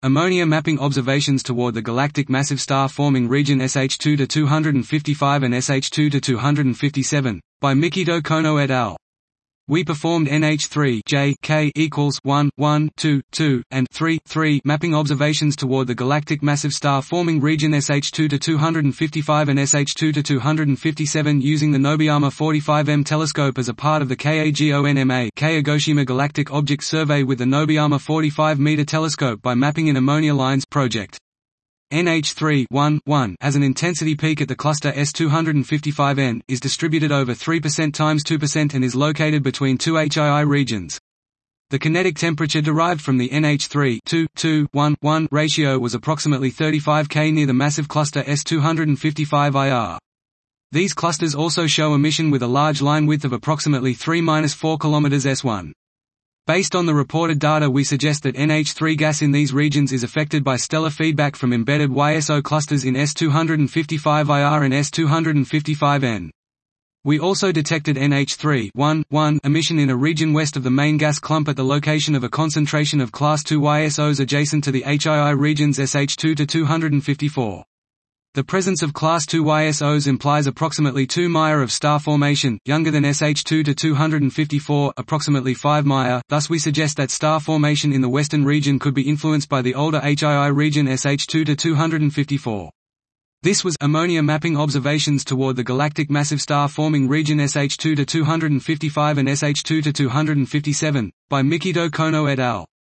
Ammonia mapping observations toward the galactic massive star-forming region SH2-255 and SH2-257, by Mikito Kono et al. We performed NH3 J K equals 1, 1, 2, 2, and 3, 3 mapping observations toward the galactic massive star-forming region SH2-255 and SH2-257 using the Nobuyama 45M telescope as a part of the KAGONMA Kagoshima Galactic Object Survey with the Nobuyama 45-meter telescope by mapping in ammonia lines project. NH3 has an intensity peak at the cluster S255N, is distributed over 3% times 2% and is located between two HII regions. The kinetic temperature derived from the NH3 ratio was approximately 35 K near the massive cluster S255IR. These clusters also show emission with a large line width of approximately 3–4 km S1. Based on the reported data, we suggest that NH3 gas in these regions is affected by stellar feedback from embedded YSO clusters in S255IR and S255N. We also detected NH3 emission in a region west of the main gas clump at the location of a concentration of Class II YSOs adjacent to the HII regions SH2-254. The presence of Class II YSOs implies approximately 2 Mya of star formation, younger than SH2-254, approximately 5 Mya, thus we suggest that star formation in the western region could be influenced by the older HII region SH2-254. This was ammonia mapping observations toward the galactic massive star-forming region SH2-255 and SH2-257, by Mikito Kono et al.